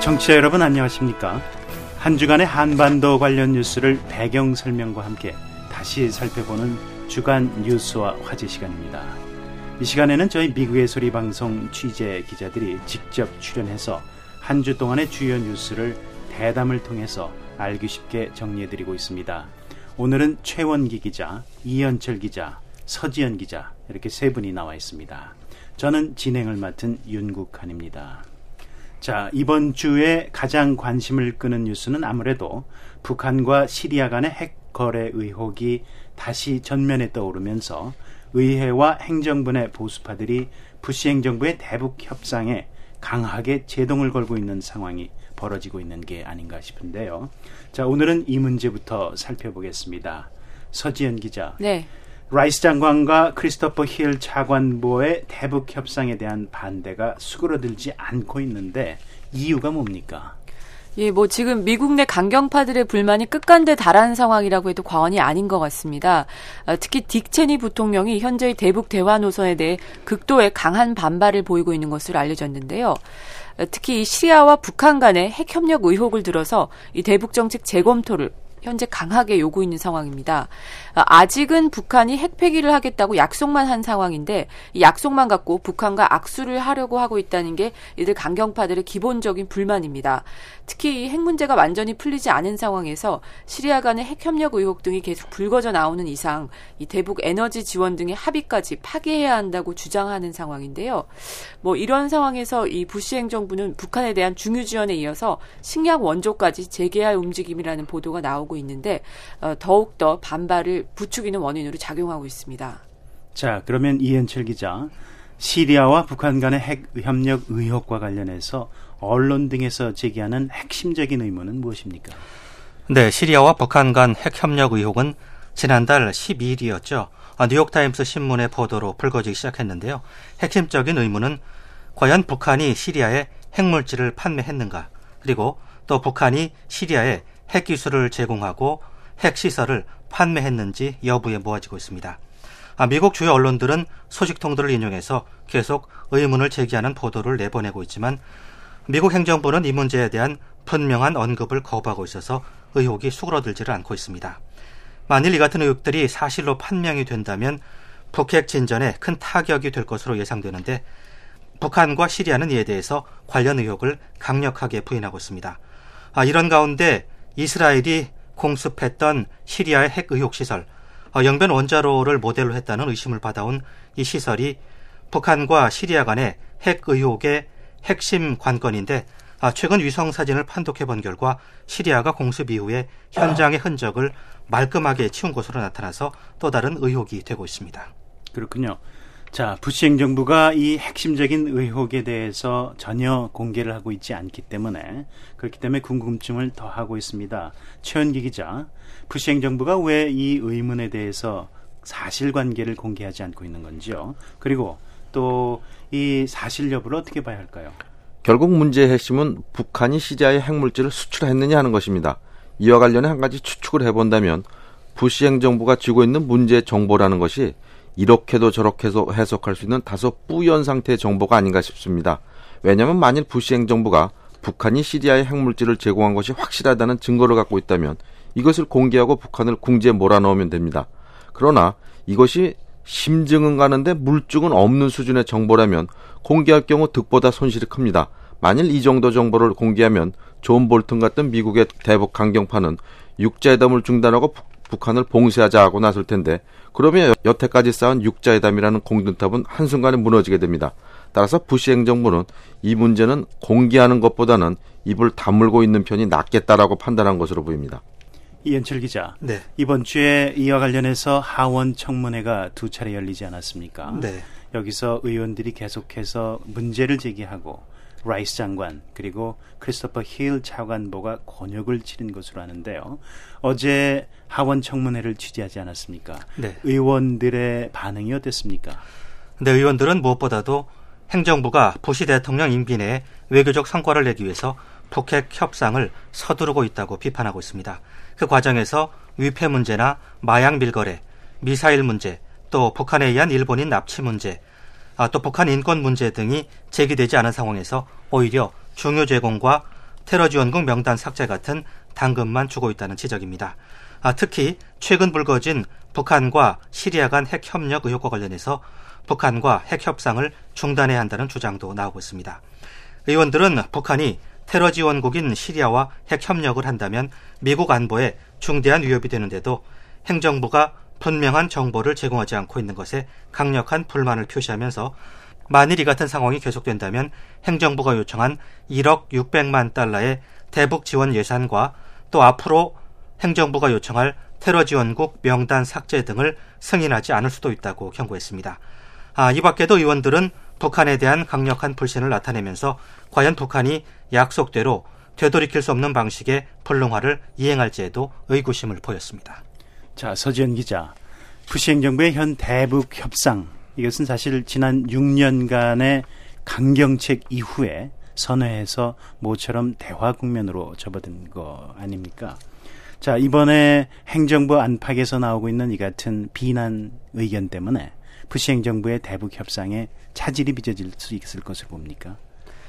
청취자 여러분 안녕하십니까? 한 주간의 한반도 관련 뉴스를 배경 설명과 함께 다시 살펴보는 주간 뉴스와 화제 시간입니다. 이 시간에는 저희 미국의 소리 방송 취재 기자들이 직접 출연해서 한 주 동안의 주요 뉴스를 대담을 통해서 알기 쉽게 정리해드리고 있습니다. 오늘은 최원기 기자, 이현철 기자, 서지연 기자 이렇게 세 분이 나와 있습니다. 저는 진행을 맡은 윤국한입니다. 자, 이번 주에 가장 관심을 끄는 뉴스는 아무래도 북한과 시리아 간의 핵 거래 의혹이 다시 전면에 떠오르면서 의회와 행정부 내 보수파들이 부시 행정부의 대북 협상에 강하게 제동을 걸고 있는 상황이 벌어지고 있는 게 아닌가 싶은데요. 자, 오늘은 이 문제부터 살펴보겠습니다. 서지연 기자. 네. 라이스 장관과 크리스토퍼 힐 차관보의 대북 협상에 대한 반대가 수그러들지 않고 있는데 이유가 뭡니까? 예, 지금 미국 내 강경파들의 불만이 끝간데 달하는 상황이라고 해도 과언이 아닌 것 같습니다. 특히 딕 체니 부통령이 현재의 대북 대화 노선에 대해 극도의 강한 반발을 보이고 있는 것으로 알려졌는데요. 특히 시리아와 북한 간의 핵 협력 의혹을 들어서 이 대북 정책 재검토를 현재 강하게 요구 있는 상황입니다. 아직은 북한이 핵 폐기를 하겠다고 약속만 한 상황인데 이 약속만 갖고 북한과 악수를 하려고 하고 있다는 게 이들 강경파들의 기본적인 불만입니다. 특히 이 핵 문제가 완전히 풀리지 않은 상황에서 시리아 간의 핵 협력 의혹 등이 계속 불거져 나오는 이상 이 대북 에너지 지원 등의 합의까지 파기해야 한다고 주장하는 상황인데요. 이런 상황에서 이 부시 행정부는 북한에 대한 중유 지원에 이어서 식량 원조까지 재개할 움직임이라는 보도가 나오고 있는데 더욱더 반발을 부추기는 원인으로 작용하고 있습니다. 자, 그러면 이현철 기자, 시리아와 북한 간의 핵 협력 의혹과 관련해서 언론 등에서 제기하는 핵심적인 의문은 무엇입니까? 네, 시리아와 북한 간 핵 협력 의혹은 지난달 12일이었죠. 뉴욕타임스 신문의 보도로 불거지기 시작했는데요. 핵심적인 의문은 과연 북한이 시리아에 핵물질을 판매했는가, 그리고 또 북한이 시리아에 핵기술을 제공하고 핵시설을 판매했는지 여부에 모아지고 있습니다. 미국 주요 언론들은 소식통들을 인용해서 계속 의문을 제기하는 보도를 내보내고 있지만 미국 행정부는 이 문제에 대한 분명한 언급을 거부하고 있어서 의혹이 수그러들지를 않고 있습니다. 만일 이 같은 의혹들이 사실로 판명이 된다면 북핵 진전에 큰 타격이 될 것으로 예상되는데 북한과 시리아는 이에 대해서 관련 의혹을 강력하게 부인하고 있습니다. 이런 가운데 이스라엘이 공습했던 시리아의 핵 의혹 시설, 영변 원자로를 모델로 했다는 의심을 받아온 이 시설이 북한과 시리아 간의 핵 의혹의 핵심 관건인데 최근 위성 사진을 판독해 본 결과 시리아가 공습 이후에 현장의 흔적을 말끔하게 치운 것으로 나타나서 또 다른 의혹이 되고 있습니다. 그렇군요. 자, 부시 행정부가 이 핵심적인 의혹에 대해서 전혀 공개를 하고 있지 않기 때문에 그렇기 때문에 궁금증을 더하고 있습니다. 최원기 기자, 부시 행정부가 왜 이 의문에 대해서 사실관계를 공개하지 않고 있는 건지요? 그리고 또 이 사실 여부를 어떻게 봐야 할까요? 결국 문제의 핵심은 북한이 시리아에 핵물질을 수출했느냐 하는 것입니다. 이와 관련해 한 가지 추측을 해본다면 부시 행정부가 쥐고 있는 문제의 정보라는 것이 이렇게도 저렇게도 해석할 수 있는 다소 뿌연 상태의 정보가 아닌가 싶습니다. 왜냐하면 만일 부시 행정부가 북한이 시리아에 핵물질을 제공한 것이 확실하다는 증거를 갖고 있다면 이것을 공개하고 북한을 궁지에 몰아넣으면 됩니다. 그러나 이것이 심증은 가는데 물증은 없는 수준의 정보라면 공개할 경우 득보다 손실이 큽니다. 만일 이 정도 정보를 공개하면 존 볼튼 같은 미국의 대북 강경파는 육자회담을 중단하고 북한을 봉쇄하자 하고 나설 텐데 그러면 여태까지 쌓은 육자회담이라는 공든탑은 한순간에 무너지게 됩니다. 따라서 부시 행정부는 이 문제는 공개하는 것보다는 입을 다물고 있는 편이 낫겠다라고 판단한 것으로 보입니다. 이현철 기자, 네. 이번 주에 이와 관련해서 하원 청문회가 2차례 열리지 않았습니까? 네. 여기서 의원들이 계속해서 문제를 제기하고 라이스 장관 그리고 크리스토퍼 힐 차관보가 곤욕을 치른 것으로 아는데요. 어제 하원 청문회를 취재하지 않았습니까? 네. 의원들의 반응이 어땠습니까? 네, 의원들은 무엇보다도 행정부가 부시 대통령 임기 내에 외교적 성과를 내기 위해서 북핵 협상을 서두르고 있다고 비판하고 있습니다. 그 과정에서 위패 문제나 마약 밀거래, 미사일 문제, 또 북한에 의한 일본인 납치 문제, 또 북한 인권 문제 등이 제기되지 않은 상황에서 오히려 중유 제공과 테러 지원국 명단 삭제 같은 당근만 주고 있다는 지적입니다. 특히 최근 불거진 북한과 시리아 간 핵 협력 의혹과 관련해서 북한과 핵 협상을 중단해야 한다는 주장도 나오고 있습니다. 의원들은 북한이 테러 지원국인 시리아와 핵 협력을 한다면 미국 안보에 중대한 위협이 되는데도 행정부가 분명한 정보를 제공하지 않고 있는 것에 강력한 불만을 표시하면서 만일 이 같은 상황이 계속된다면 행정부가 요청한 1억 600만 달러의 대북 지원 예산과 또 앞으로 행정부가 요청할 테러 지원국 명단 삭제 등을 승인하지 않을 수도 있다고 경고했습니다. 이 밖에도 의원들은 북한에 대한 강력한 불신을 나타내면서 과연 북한이 약속대로 되돌이킬 수 없는 방식의 불능화를 이행할지에도 의구심을 보였습니다. 자, 서지현 기자, 부시 행정부의 현 대북 협상, 이것은 사실 지난 6년간의 강경책 이후에 선회해서 모처럼 대화 국면으로 접어든 거 아닙니까? 자, 이번에 행정부 안팎에서 나오고 있는 이 같은 비난 의견 때문에 부시 행정부의 대북 협상에 차질이 빚어질 수 있을 것으로 봅니까?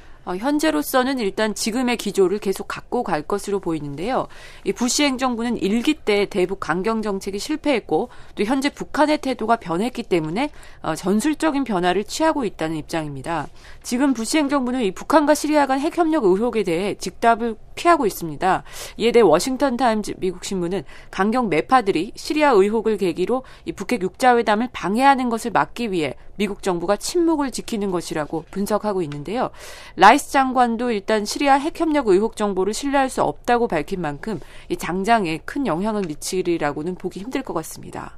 현재로서는 일단 지금의 기조를 계속 갖고 갈 것으로 보이는데요. 이 부시 행정부는 1기 때 대북 강경 정책이 실패했고 또 현재 북한의 태도가 변했기 때문에 전술적인 변화를 취하고 있다는 입장입니다. 지금 부시 행정부는 이 북한과 시리아 간 핵협력 의혹에 대해 직답을 피하고 있습니다. 이에 대해 워싱턴 타임즈 미국 신문은 강경 매파들이 시리아 의혹을 계기로 이 북핵 육자회담을 방해하는 것을 막기 위해 미국 정부가 침묵을 지키는 것이라고 분석하고 있는데요. 라이스 장관도 일단 시리아 핵협력 의혹 정보를 신뢰할 수 없다고 밝힌 만큼 이 장장에 큰 영향을 미치리라고는 보기 힘들 것 같습니다.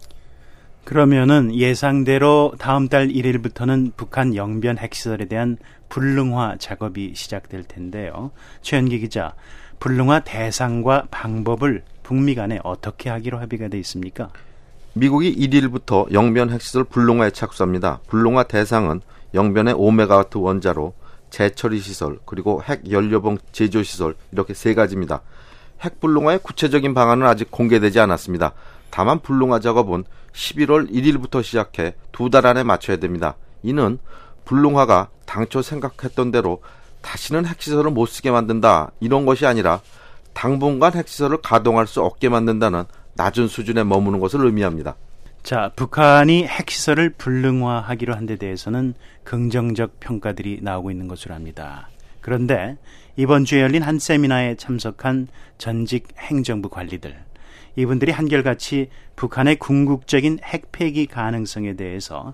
그러면은 예상대로 다음 달 1일부터는 북한 영변 핵시설에 대한 불능화 작업이 시작될 텐데요. 최현기 기자, 불능화 대상과 방법을 북미 간에 어떻게 하기로 합의가 돼 있습니까? 미국이 1일부터 영변 핵시설 불능화에 착수합니다. 불능화 대상은 영변의 5메가와트 원자로, 재처리 시설, 그리고 핵 연료봉 제조 시설, 이렇게 세 가지입니다. 핵 불능화의 구체적인 방안은 아직 공개되지 않았습니다. 다만 불능화 작업은 11월 1일부터 시작해 2달 안에 마쳐야 됩니다. 이는 불능화가 당초 생각했던 대로 다시는 핵시설을 못 쓰게 만든다, 이런 것이 아니라 당분간 핵시설을 가동할 수 없게 만든다는 낮은 수준에 머무는 것을 의미합니다. 자, 북한이 핵시설을 불능화하기로 한 데 대해서는 긍정적 평가들이 나오고 있는 것으로 압니다. 그런데 이번 주에 열린 한 세미나에 참석한 전직 행정부 관리들, 이분들이 한결같이 북한의 궁극적인 핵폐기 가능성에 대해서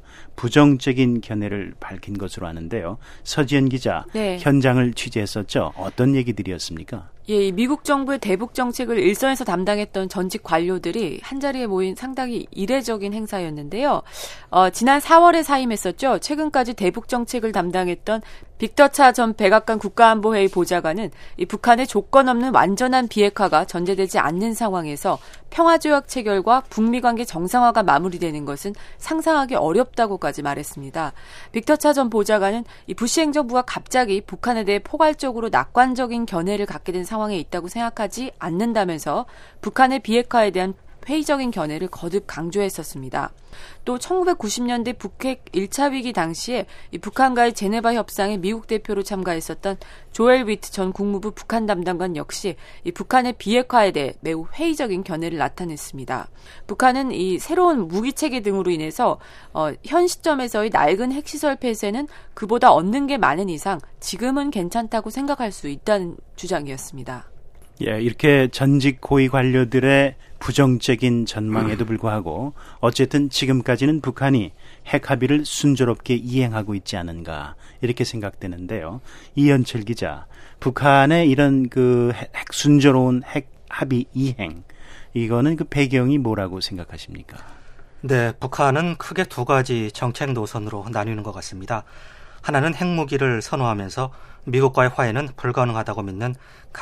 부정적인 견해를 밝힌 것으로 아는데요. 서지연 기자, 네. 현장을 취재했었죠. 어떤 얘기들이었습니까? 예, 미국 정부의 대북 정책을 일선에서 담당했던 전직 관료들이 한자리에 모인 상당히 이례적인 행사였는데요. 지난 4월에 사임했었죠. 최근까지 대북 정책을 담당했던 빅터차 전 백악관 국가안보회의 보좌관은 이 북한의 조건 없는 완전한 비핵화가 전제되지 않는 상황에서 평화조약 체결과 북미 관계 정상화가 마무리되는 것은 상상하기 어렵다고까지 말했습니다. 빅터차 전 보좌관은 이 부시 행정부가 갑자기 북한에 대해 포괄적으로 낙관적인 견해를 갖게 된 상황에 있다고 생각하지 않는다면서 북한의 비핵화에 대한 회의적인 견해를 거듭 강조했었습니다. 또 1990년대 북핵 1차 위기 당시에 이 북한과의 제네바 협상에 미국 대표로 참가했었던 조엘 위트 전 국무부 북한 담당관 역시 이 북한의 비핵화에 대해 매우 회의적인 견해를 나타냈습니다. 북한은 이 새로운 무기체계 등으로 인해서 현 시점에서의 낡은 핵시설 폐쇄는 그보다 얻는 게 많은 이상 지금은 괜찮다고 생각할 수 있다는 주장이었습니다. 예, 이렇게 전직 고위 관료들의 부정적인 전망에도 불구하고 어쨌든 지금까지는 북한이 핵 합의를 순조롭게 이행하고 있지 않은가, 이렇게 생각되는데요. 이현철 기자, 북한의 이런 그 순조로운 핵 합의 이행, 이거는 그 배경이 뭐라고 생각하십니까? 네, 북한은 크게 두 가지 정책 노선으로 나뉘는 것 같습니다. 하나는 핵무기를 선호하면서 미국과의 화해는 불가능하다고 믿는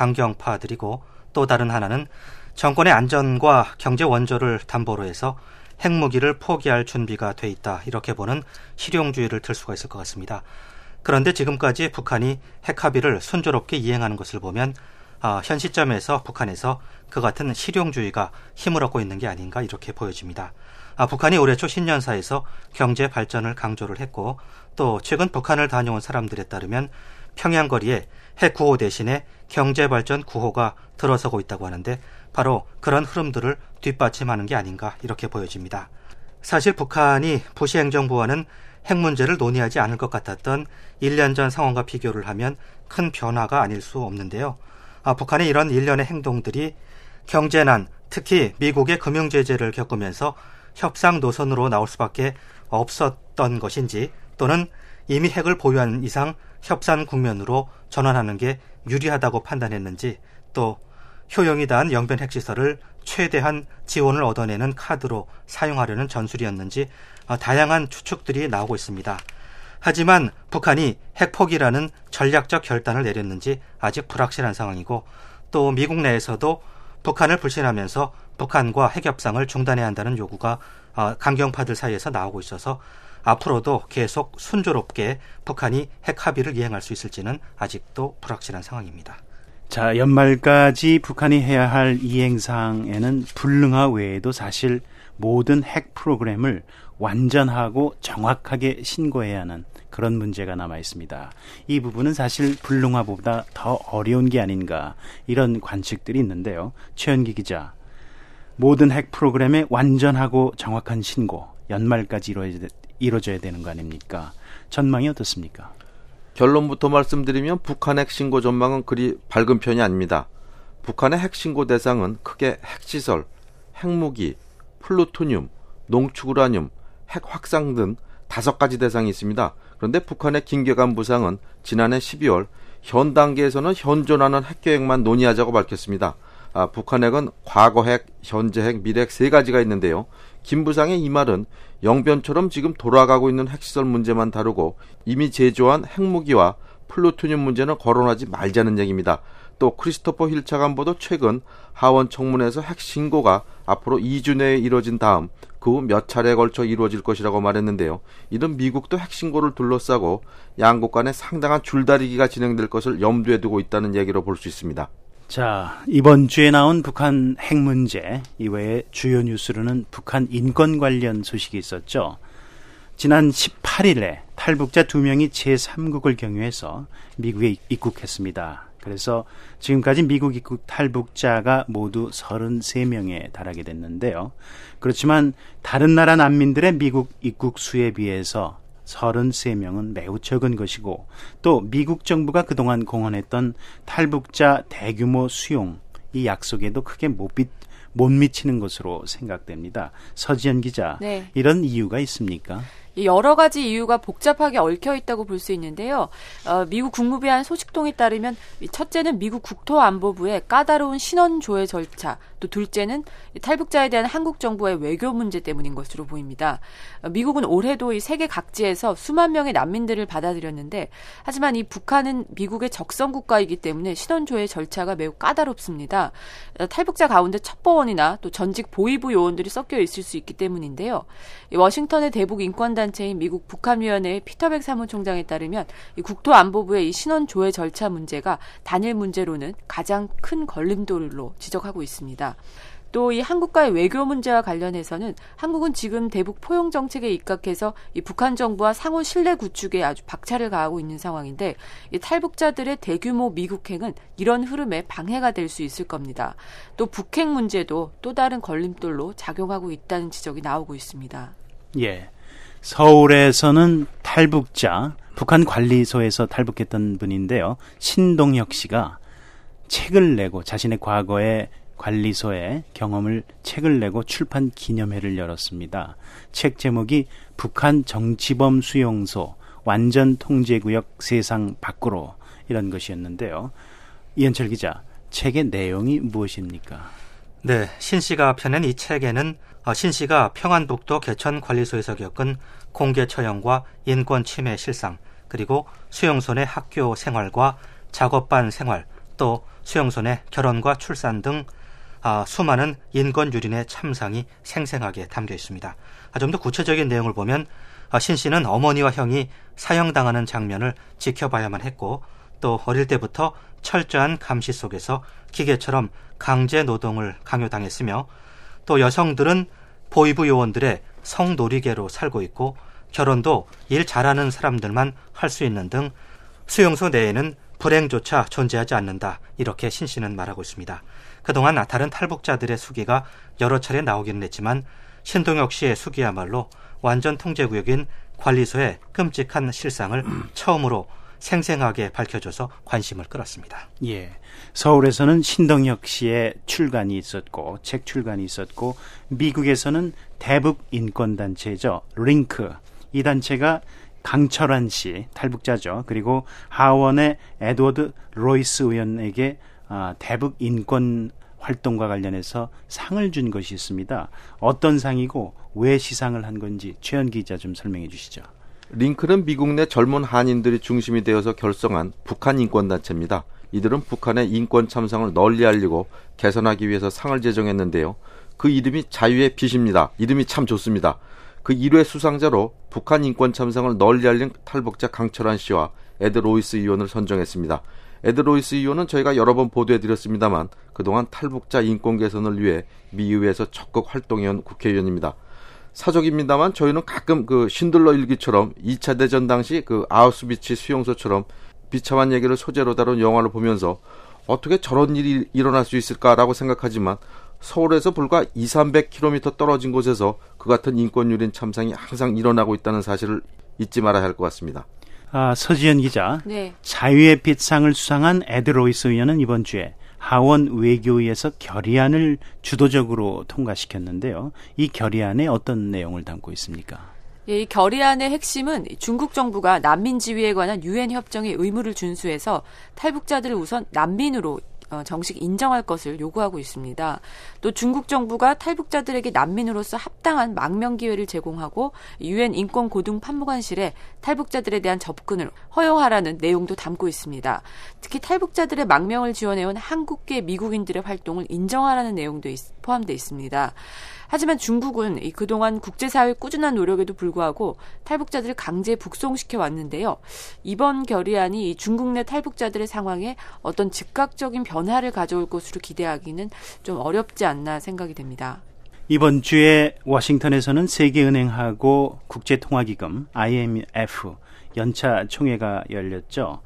강경파들이고, 또 다른 하나는 정권의 안전과 경제 원조를 담보로 해서 핵무기를 포기할 준비가 돼 있다, 이렇게 보는 실용주의를 들 수가 있을 것 같습니다. 그런데 지금까지 북한이 핵 합의를 순조롭게 이행하는 것을 보면 현 시점에서 북한에서 그 같은 실용주의가 힘을 얻고 있는 게 아닌가, 이렇게 보여집니다. 북한이 올해 초 신년사에서 경제 발전을 강조를 했고, 또 최근 북한을 다녀온 사람들에 따르면 평양 거리에 핵 구호 대신에 경제발전 구호가 들어서고 있다고 하는데 바로 그런 흐름들을 뒷받침하는 게 아닌가 이렇게 보여집니다. 사실 북한이 부시 행정부와는 핵 문제를 논의하지 않을 것 같았던 1년 전 상황과 비교를 하면 큰 변화가 아닐 수 없는데요. 북한의 이런 일련의 행동들이 경제난, 특히 미국의 금융제재를 겪으면서 협상 노선으로 나올 수밖에 없었던 것인지, 또는 이미 핵을 보유한 이상 협상 국면으로 전환하는 게 유리하다고 판단했는지, 또 효용이 다한 영변 핵시설을 최대한 지원을 얻어내는 카드로 사용하려는 전술이었는지 다양한 추측들이 나오고 있습니다. 하지만 북한이 핵포기라는 전략적 결단을 내렸는지 아직 불확실한 상황이고, 또 미국 내에서도 북한을 불신하면서 북한과 핵협상을 중단해야 한다는 요구가 강경파들 사이에서 나오고 있어서 앞으로도 계속 순조롭게 북한이 핵 합의를 이행할 수 있을지는 아직도 불확실한 상황입니다. 자, 연말까지 북한이 해야 할 이행사항에는 불능화 외에도 사실 모든 핵 프로그램을 완전하고 정확하게 신고해야 하는 그런 문제가 남아 있습니다. 이 부분은 사실 불능화보다 더 어려운 게 아닌가, 이런 관측들이 있는데요. 최현기 기자, 모든 핵 프로그램의 완전하고 정확한 신고, 연말까지 이루어져야 되는 거 아닙니까? 전망이 어떻습니까? 결론부터 말씀드리면 북한 핵 신고 전망은 그리 밝은 편이 아닙니다. 북한의 핵 신고 대상은 크게 핵시설, 핵무기, 플루토늄, 농축우라늄, 핵 확산 등 5가지 대상이 있습니다. 그런데 북한의 김계관 부상은 지난해 12월 현 단계에서는 현존하는 핵 계획만 논의하자고 밝혔습니다. 북한 핵은 과거 핵, 현재 핵, 미래 핵 3가지가 있는데요. 김 부상의 이 말은 영변처럼 지금 돌아가고 있는 핵시설 문제만 다루고 이미 제조한 핵무기와 플루토늄 문제는 거론하지 말자는 얘기입니다. 또 크리스토퍼 힐 차관보도 최근 하원 청문회에서 핵 신고가 앞으로 2주 내에 이루어진 다음 그 후 몇 차례에 걸쳐 이루어질 것이라고 말했는데요. 이런 미국도 핵 신고를 둘러싸고 양국 간에 상당한 줄다리기가 진행될 것을 염두에 두고 있다는 얘기로 볼 수 있습니다. 자, 이번 주에 나온 북한 핵 문제 이외에 주요 뉴스로는 북한 인권 관련 소식이 있었죠. 지난 18일에 탈북자 2명이 제3국을 경유해서 미국에 입국했습니다. 그래서 지금까지 미국 입국 탈북자가 모두 33명에 달하게 됐는데요. 그렇지만 다른 나라 난민들의 미국 입국 수에 비해서 33명은 매우 적은 것이고, 또 미국 정부가 그동안 공언했던 탈북자 대규모 수용, 이 약속에도 크게 못 미치는 것으로 생각됩니다. 서지연 기자, 네. 이런 이유가 있습니까? 여러 가지 이유가 복잡하게 얽혀 있다고 볼 수 있는데요. 미국 국무부의 한 소식통에 따르면 첫째는 미국 국토안보부의 까다로운 신원 조회 절차, 또 둘째는 탈북자에 대한 한국 정부의 외교 문제 때문인 것으로 보입니다. 미국은 올해도 이 세계 각지에서 수만 명의 난민들을 받아들였는데, 하지만 이 북한은 미국의 적성 국가이기 때문에 신원 조회 절차가 매우 까다롭습니다. 탈북자 가운데 첩보원이나 또 전직 보위부 요원들이 섞여 있을 수 있기 때문인데요. 워싱턴의 대북 인권단체인 미국 북한위원회의 피터백 사무총장에 따르면 이 국토안보부의 이 신원 조회 절차 문제가 단일 문제로는 가장 큰 걸림돌로 지적하고 있습니다. 또 이 한국과의 외교 문제와 관련해서는 한국은 지금 대북 포용 정책에 입각해서 이 북한 정부와 상호 신뢰 구축에 아주 박차를 가하고 있는 상황인데, 이 탈북자들의 대규모 미국행은 이런 흐름에 방해가 될 수 있을 겁니다. 또 북핵 문제도 또 다른 걸림돌로 작용하고 있다는 지적이 나오고 있습니다. 예, 서울에서는 탈북자, 북한 관리소에서 탈북했던 분인데요. 신동혁 씨가 책을 내고 자신의 과거의 관리소의 경험을 책을 내고 출판 기념회를 열었습니다. 책 제목이 북한 정치범 수용소 완전 통제구역 세상 밖으로, 이런 것이었는데요. 이현철 기자, 책의 내용이 무엇입니까? 네, 신 씨가 펴낸 이 책에는 신 씨가 평안북도 개천관리소에서 겪은 공개 처형과 인권 침해 실상, 그리고 수용소 내 학교 생활과 작업반 생활, 또 수용소 내 결혼과 출산 등 수많은 인권 유린의 참상이 생생하게 담겨 있습니다. 좀 더 구체적인 내용을 보면 신 씨는 어머니와 형이 사형당하는 장면을 지켜봐야만 했고, 또 어릴 때부터 철저한 감시 속에서 기계처럼 강제 노동을 강요당했으며, 또 여성들은 보위부 요원들의 성놀이개로 살고 있고, 결혼도 일 잘하는 사람들만 할 수 있는 등 수용소 내에는 불행조차 존재하지 않는다. 이렇게 신씨는 말하고 있습니다. 그동안 다른 탈북자들의 수기가 여러 차례 나오기는 했지만 신동혁 씨의 수기야말로 완전 통제구역인 관리소의 끔찍한 실상을 처음으로 생생하게 밝혀줘서 관심을 끌었습니다. 예, 서울에서는 신동혁 씨의 출간이 있었고 책 출간이 있었고 미국에서는 대북 인권단체죠. 링크. 이 단체가 강철환 씨, 탈북자죠. 그리고 하원의 에드워드 로이스 의원에게 대북 인권 활동과 관련해서 상을 준 것이 있습니다. 어떤 상이고 왜 시상을 한 건지 최현 기자 좀 설명해 주시죠. 링크는 미국 내 젊은 한인들이 중심이 되어서 결성한 북한 인권단체입니다. 이들은 북한의 인권 참상을 널리 알리고 개선하기 위해서 상을 제정했는데요. 그 이름이 자유의 빛입니다. 이름이 참 좋습니다. 그 1회 수상자로 북한 인권 참상을 널리 알린 탈북자 강철환 씨와 에드 로이스 의원을 선정했습니다. 에드 로이스 의원은 저희가 여러 번 보도해드렸습니다만 그동안 탈북자 인권 개선을 위해 미 의회에서 적극 활동해온 국회의원입니다. 사적입니다만 저희는 가끔 그 신들러 일기처럼 2차 대전 당시 그 아우슈비츠 수용소처럼 비참한 얘기를 소재로 다룬 영화를 보면서 어떻게 저런 일이 일어날 수 있을까라고 생각하지만 서울에서 불과 200-300km 떨어진 곳에서 그 같은 인권유린 참상이 항상 일어나고 있다는 사실을 잊지 말아야 할 것 같습니다. 서지현 기자, 네. 자유의 빛상을 수상한 에드 로이스 의원은 이번 주에 하원 외교위에서 결의안을 주도적으로 통과시켰는데요. 이 결의안에 어떤 내용을 담고 있습니까? 예, 이 결의안의 핵심은 중국 정부가 난민 지위에 관한 유엔 협정의 의무를 준수해서 탈북자들을 우선 난민으로 정식 인정할 것을 요구하고 있습니다. 또 중국 정부가 탈북자들에게 난민으로서 합당한 망명 기회를 제공하고 유엔 인권고등판무관실에 탈북자들에 대한 접근을 허용하라는 내용도 담고 있습니다. 특히 탈북자들의 망명을 지원해온 한국계 미국인들의 활동을 인정하라는 내용도 포함되어 있습니다. 하지만 중국은 그동안 국제사회의 꾸준한 노력에도 불구하고 탈북자들을 강제 북송시켜 왔는데요. 이번 결의안이 중국 내 탈북자들의 상황에 어떤 즉각적인 변화를 가져올 것으로 기대하기는 좀 어렵지 않나 생각이 됩니다. 이번 주에 워싱턴에서는 세계은행하고 국제통화기금 IMF 연차 총회가 열렸죠.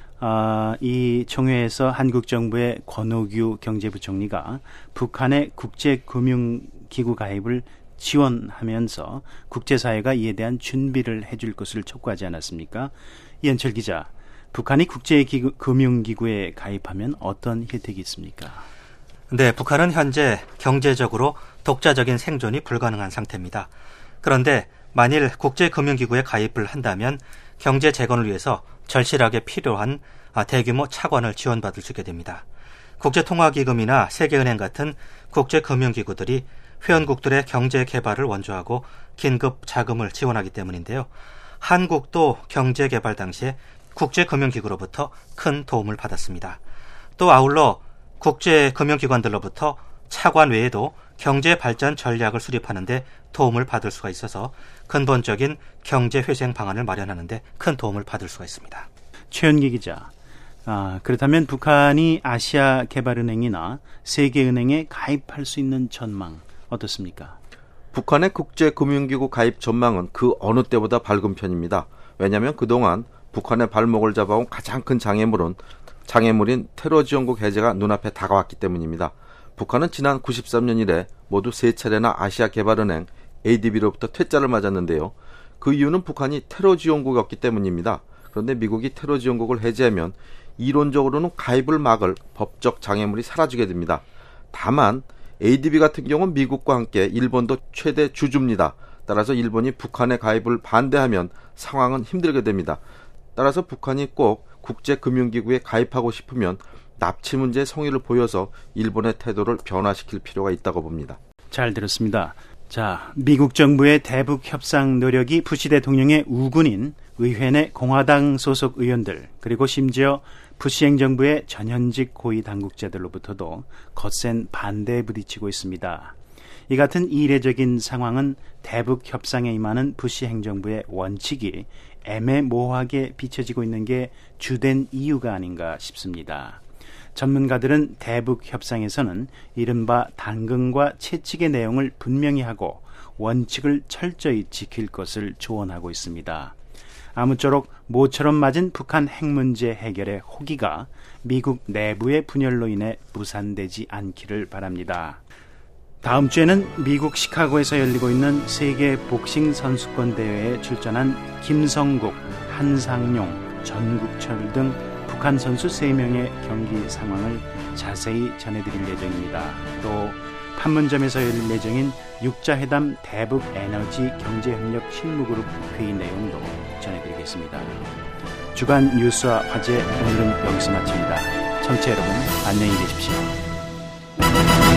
이 총회에서 한국 정부의 권오규 경제부총리가 북한의 국제금융기구 가입을 지원하면서 국제사회가 이에 대한 준비를 해줄 것을 촉구하지 않았습니까? 이현철 기자, 북한이 국제금융기구에 가입하면 어떤 혜택이 있습니까? 네, 북한은 현재 경제적으로 독자적인 생존이 불가능한 상태입니다. 그런데 만일 국제금융기구에 가입을 한다면 경제 재건을 위해서 절실하게 필요한 대규모 차관을 지원받을 수 있게 됩니다. 국제통화기금이나 세계은행 같은 국제금융기구들이 회원국들의 경제 개발을 원조하고 긴급 자금을 지원하기 때문인데요. 한국도 경제 개발 당시에 국제금융기구로부터 큰 도움을 받았습니다. 또 아울러 국제금융기관들로부터 차관 외에도 경제발전 전략을 수립하는 데 도움을 받을 수가 있어서 근본적인 경제회생 방안을 마련하는 데 큰 도움을 받을 수가 있습니다. 최현기 기자, 그렇다면 북한이 아시아개발은행이나 세계은행에 가입할 수 있는 전망 어떻습니까? 북한의 국제금융기구 가입 전망은 그 어느 때보다 밝은 편입니다. 왜냐하면 그동안 북한의 발목을 잡아온 가장 큰 장애물인 테러 지원국 해제가 눈앞에 다가왔기 때문입니다. 북한은 지난 93년 이래 모두 3차례나 아시아개발은행 ADB로부터 퇴짜를 맞았는데요. 그 이유는 북한이 테러 지원국이었기 때문입니다. 그런데 미국이 테러 지원국을 해제하면 이론적으로는 가입을 막을 법적 장애물이 사라지게 됩니다. 다만 ADB 같은 경우는 미국과 함께 일본도 최대 주주입니다. 따라서 일본이 북한의 가입을 반대하면 상황은 힘들게 됩니다. 따라서 북한이 꼭 국제금융기구에 가입하고 싶으면 납치 문제의 성의를 보여서 일본의 태도를 변화시킬 필요가 있다고 봅니다. 잘 들었습니다. 자, 미국 정부의 대북 협상 노력이 부시 대통령의 우군인 의회 내 공화당 소속 의원들 그리고 심지어 부시 행정부의 전현직 고위 당국자들로부터도 거센 반대에 부딪히고 있습니다. 이 같은 이례적인 상황은 대북 협상에 임하는 부시 행정부의 원칙이 애매모호하게 비춰지고 있는 게 주된 이유가 아닌가 싶습니다. 전문가들은 대북 협상에서는 이른바 당근과 채찍의 내용을 분명히 하고 원칙을 철저히 지킬 것을 조언하고 있습니다. 아무쪼록 모처럼 맞은 북한 핵 문제 해결의 호기가 미국 내부의 분열로 인해 무산되지 않기를 바랍니다. 다음 주에는 미국 시카고에서 열리고 있는 세계 복싱 선수권 대회에 출전한 김성국, 한상용, 전국철 등 북한 선수 3명의 경기 상황을 자세히 전해드릴 예정입니다. 또 판문점에서 열릴 예정인 육자회담 대북 에너지 경제협력 실무그룹 회의 내용도 전해드리겠습니다. 주간 뉴스와 화제 오늘은 여기서 마칩니다. 청취자 여러분 안녕히 계십시오.